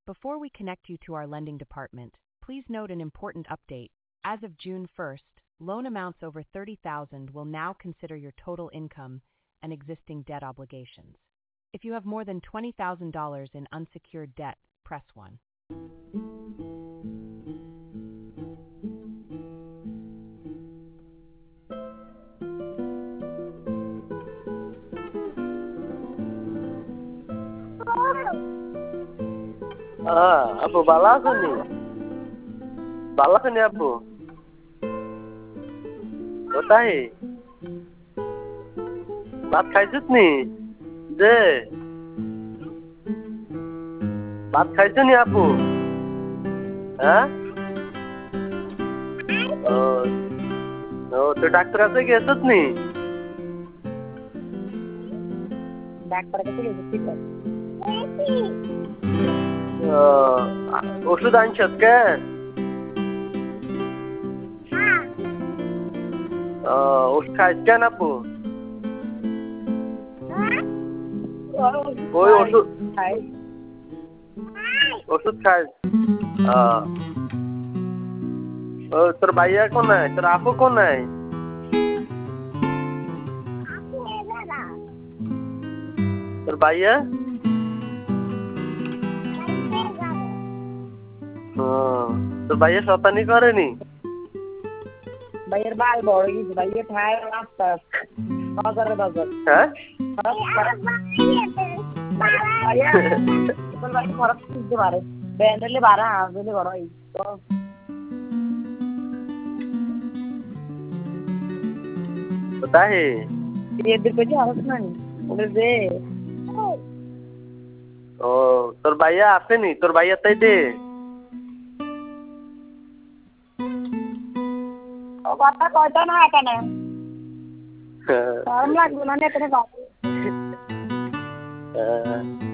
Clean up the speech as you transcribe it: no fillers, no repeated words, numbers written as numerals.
Before we connect you to our lending department, please note an important update. As of June 1st, loan amounts over $30,000 will now consider your total income and existing debt obligations. If you have more than $20,000 in unsecured debt, press 1. Abu bala sini Abu. Kotai. Bhat khaisut ni? Je. Bhat khaisu ni Abu? Hah? तो डॉक्टराकडे गेलतोच नी? डॉक्टरकडे गेलतो औषध आणशात काय? औषध खायचं काय ना पू? कोई औषध खाय. तर भैया कोण आहे? तर आपू कोण आहे? तर भैया? तर भैया स्वतः नाही करे नी? भैया बाल बढी भैया ठाय वाजता बगर हाँ? भैया पण भाई फरक किती बारे बेंदले 12 आजले बरोई तो पता है ये दिन पे हालत नाही उधर दे তোর ভাইয়া আছে নি? তোর ভাইয়া তাই দে ও কথা কয়টা না কেন শরম লাগবে না নেতে